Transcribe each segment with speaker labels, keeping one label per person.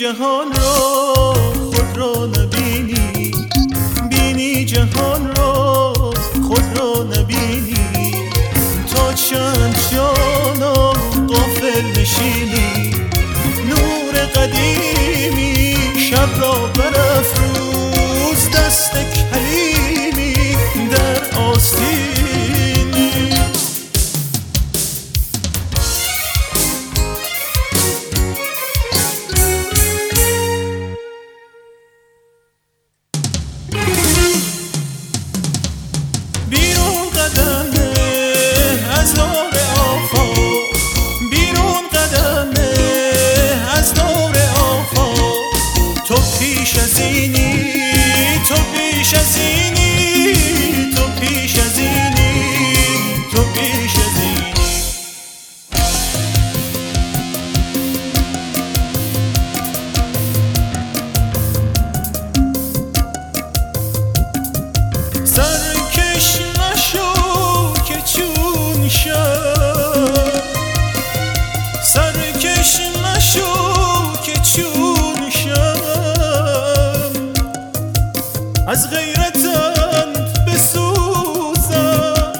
Speaker 1: جهان را خود را نبینی، بینی جهان را خود را نبینی. تا چند جانا غافل نشینی، نور قدیمی شب را برافروز، دست کلیمی در آستینی. بیرون قدمه از دور آفاق، بیرون قدمه از دور آفاق. تو پیش از اینی، تو پیش از اینی، تو پیش از اینی، تو پیش از اینی. سرکش نشو که چون شب، سرکش نشو که چون شب. از غیرتت بسوزم،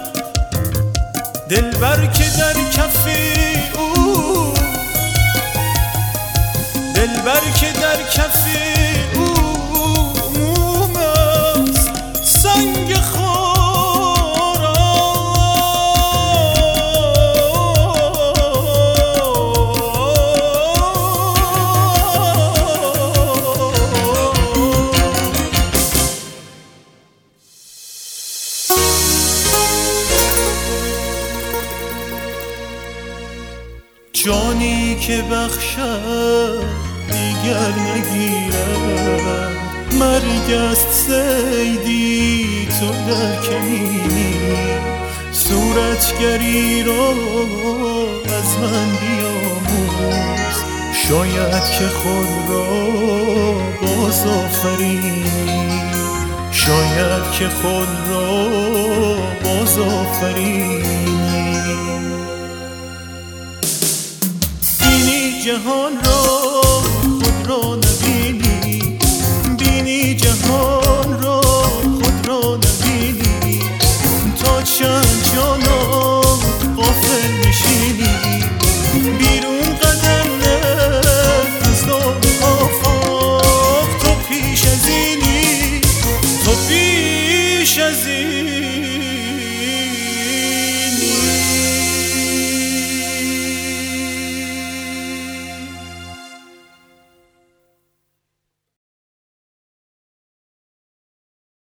Speaker 1: دلبر که در کف او، دلبر که در کف او موم است سنگ جانی که بخشد دیگر نگیرد. مرگ است صیدی تو در کمینی، صورتگری را از من بیاموز. شاید که خود را باز آفرینی، شاید که خود را باز آفرینی. جهان را